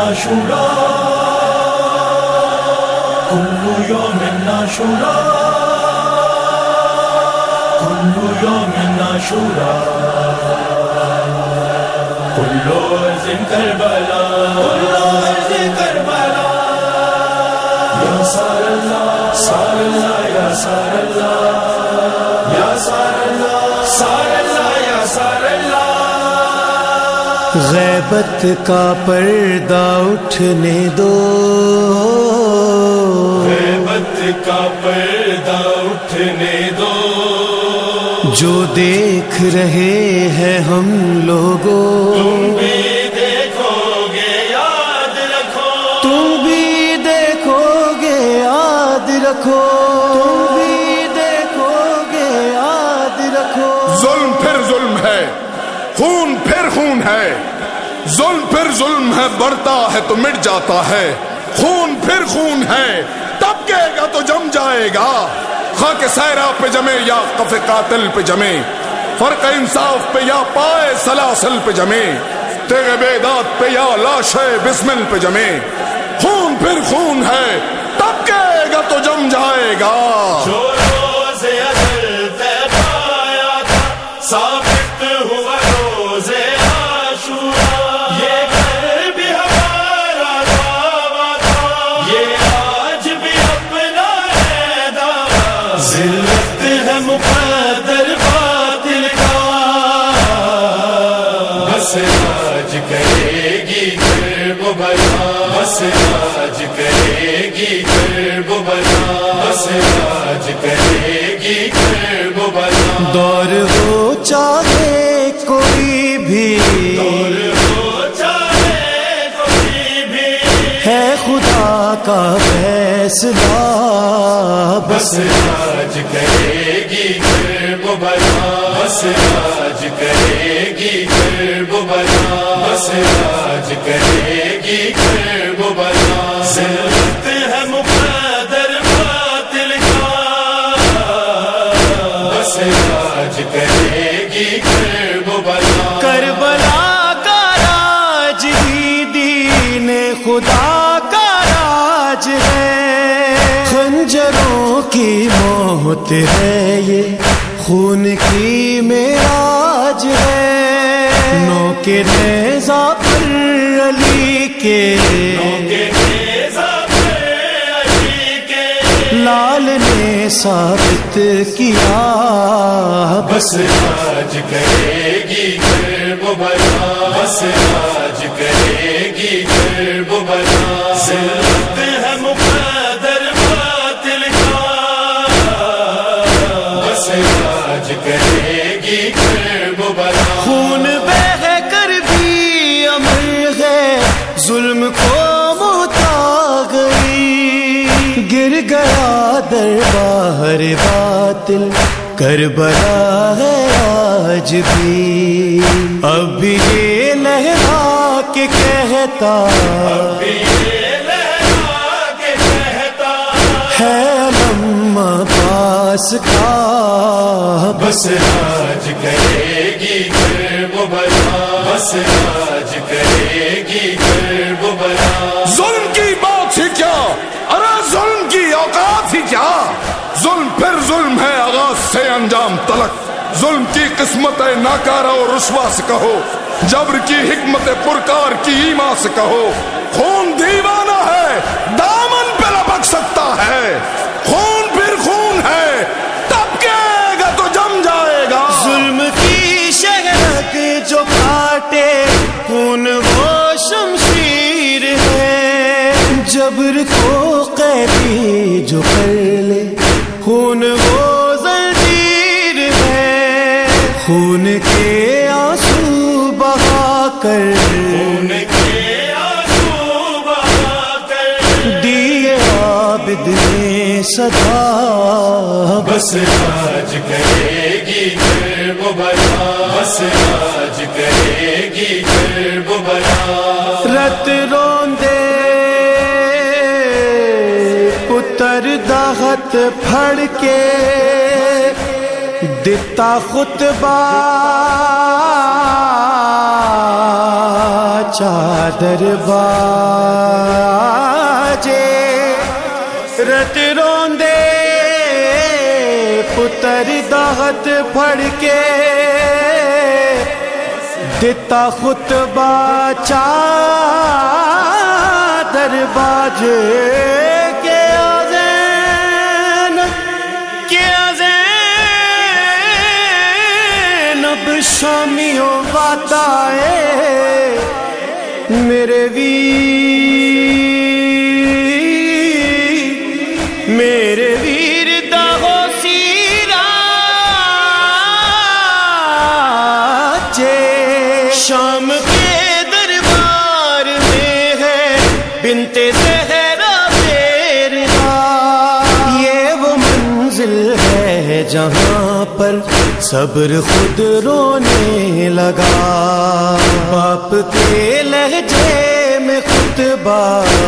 عاشورا كل يوم عاشورا كل يوم عاشورا كل أرض كربلاء كل أرض كربلاء يا سار الله سار الله يا سار الله يا سار الله سار الله يا سار الله غیبت کا پردہ اٹھنے دو غیبت کا پردہ اٹھنے دو جو دیکھ رہے ہیں ہم لوگوں تم بھی دیکھو گے یاد رکھو تم بھی دیکھو گے یاد رکھو تم بھی دیکھو گے یاد رکھو ظلم پھر ظلم ہے خون پھر خون ہے ظلم پھر ظلم ہے بڑھتا ہے تو مٹ جاتا ہے خون پھر خون ہے ٹپکے گا تو جم جائے گا خاک صحرا پہ جمے یا قف قاتل پہ جمے فرق انصاف پہ یا پائے سلاسل پہ جمے تیغ بیداد پہ یا لاش بسمل پہ جمے خون پھر خون ہے ٹپکے گا تو جم جائے گا جو روز ازل طے پایا تھا ثابت ہوا روز عاشورا یہ گھر بھی ہمارا دعویٰ تھا یہ آج بھی اپنا ہے دعویٰ ذلت ہے مقدر باطل کا بس آج کرے گی کرب بلا بس آج کرے گی کرب بلا بس آج کرے گی کرب بلا دور ہو چاہے کوئی بھی دور ہو چاہے کوئی بھی ہے خدا کا فیصلہ بس آج کرے گی کرب بلا بس آج کرے گی کرب بلا بس آج کرے گی کرب بلا ذلت ہے مقدر باطل کا بس آج کرے گی کرب بلا کربلا کا راج ہی دین خدا کا راج ہے خنجروں کی موت ہے یہ خون کی معراج ہے نو کے نیزہ پر علی کے لال نے ثابت کیا بس آج کرے گی کرب بلا بس آج کرے گی کرب بلا ذلت ہے مقدر باطل کا بس آج کرے گی کرب بلا خون بہہ کر بھی امر ہے ظلم کو متا گئی گر گیا دربار باطل کربلا ہے آج بھی اب بھی یہ لہرا کے کہتا ہے علم عباس کا بس آج کرے گی کرب بلا بس آج کرے گی کرب بلا ظلم کی بات ہی کیا ارے ظلم کی اوقات ہی کیا ظلم پھر ظلم ہے آغاز سے انجام تلک ظلم کی قسمت ناکارہ اور رسوا سے کہو جبر کی حکمت پرکار کی ایما سے کہو خون دیوانہ ہے دامن پہ لپک سکتا ہے خون پھر خون ہے ٹپکے گا تو جم جائے گا ظلم کی شہرک جو کاٹے خون وہ شمشیر ہے جبر کو قیدی جو کر لے خون وہ زنجیر ہے خون کے آنسو بہا کر خون کے آنسو بہا کر دیے عابد نے صدا بس آج کرے گی کرب بلا بس آج کرے گی کرب بلا رت روندے پتر دہت پھڑ کے دتا خطبہ چادر باجے رت روندے پتر دہت پڑھ کے دیتا خطبہ چادر باجے کے زینب شامیوں باتائے میرے ویر داغو سیراجے شام کے دربار میں ہے بنت زہرا پیرا یہ وہ منزل ہے جہاں پر صبر خود رونے لگا باپ کے لہجے میں خطبہ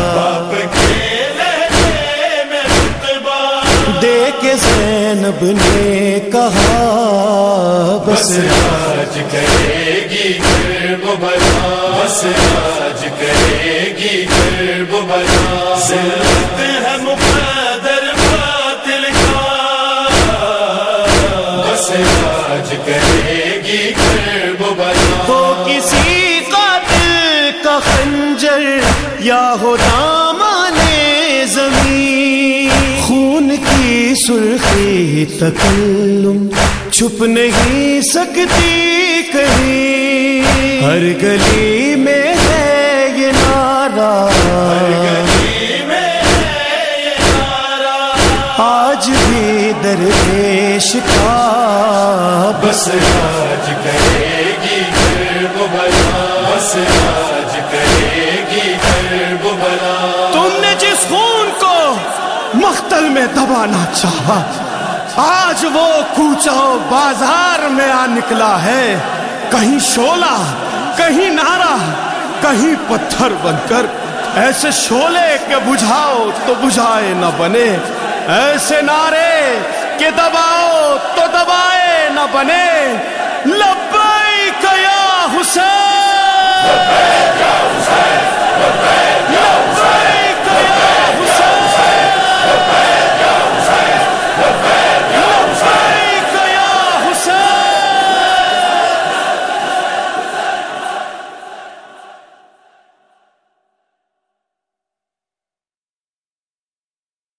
دے کے زینب نے کہا بس آج کرے گی کرب بلا بس آج کرے گی کرب بلا ذلت ہے مقدر باطل کا بس آج کرے گی کرب بلا ہو کسی قاتل کا خنجر یا ہو دامان زمین خون کی سرخی تکلم چھپ نہیں سکتی کہیں ہر گلی میں ہے یہ نعرہ آج بھی درویش کا بس آج کرے گی کرب بلا بس آج کرے گی کرب بلا تم نے جس خون کو مقتل میں دبانا چاہا آج وہ کوچہ بازار میں آ نکلا ہے کہیں شعلہ کہیں نعرہ کہیں پتھر بن کر ایسے شعلے کے بجھاؤ تو بجھائے نہ بنے ایسے نعرے کہ دباؤ تو دبائے نہ بنے لبیک یا حسین